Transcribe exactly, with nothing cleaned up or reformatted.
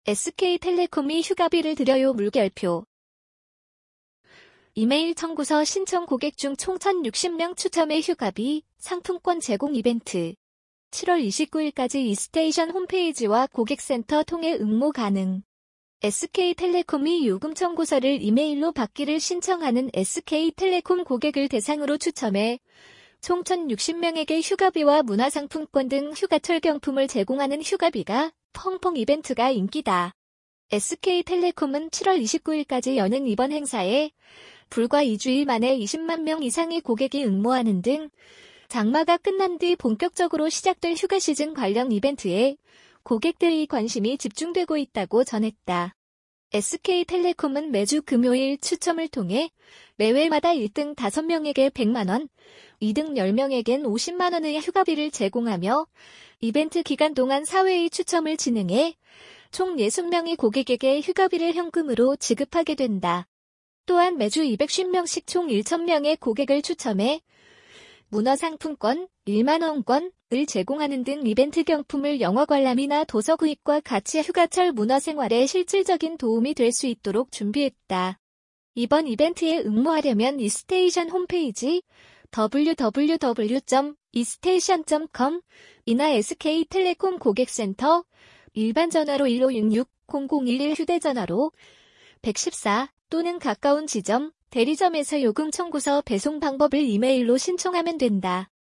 에스케이텔레콤이 휴가비를 드려요 물결표. 이메일 청구서 신청 고객 중 총 천육십 명 추첨의 휴가비, 상품권 제공 이벤트. 칠월 이십구일까지 이스테이션 홈페이지와 고객센터 통해 응모 가능. 에스케이텔레콤이 요금 청구서를 이메일로 받기를 신청하는 에스케이텔레콤 고객을 대상으로 추첨해 총 천육십 명에게 휴가비와 문화상품권 등 휴가철 경품을 제공하는 휴가비가 펑펑 이벤트가 인기다. 에스케이텔레콤은 칠월 이십구일까지 여는 이번 행사에 불과 이 주일 만에 이십만 명 이상의 고객이 응모하는 등 장마가 끝난 뒤 본격적으로 시작될 휴가 시즌 관련 이벤트에 고객들의 관심이 집중되고 있다고 전했다. 에스케이텔레콤은 매주 금요일 추첨을 통해 매회마다 일 등 다섯 명에게 백만 원, 이 등 열 명에겐 오십만 원의 휴가비를 제공하며 이벤트 기간 동안 사 회의 추첨을 진행해 총 육십 명의 고객에게 휴가비를 현금으로 지급하게 된다. 또한 매주 이백오십 명씩 총 천 명의 고객을 추첨해 문화상품권, 일만 원권을 제공하는 등 이벤트 경품을 영화 관람이나 도서 구입과 같이 휴가철 문화생활에 실질적인 도움이 될 수 있도록 준비했다. 이번 이벤트에 응모하려면 이스테이션 홈페이지 더블유 더블유 더블유 점 이스테이션 점 컴이나 에스케이텔레콤 고객센터 일반 전화로 일오육육 공공일일 휴대전화로 백십사 또는 가까운 지점, 대리점에서 요금 청구서 배송 방법을 이메일로 신청하면 된다.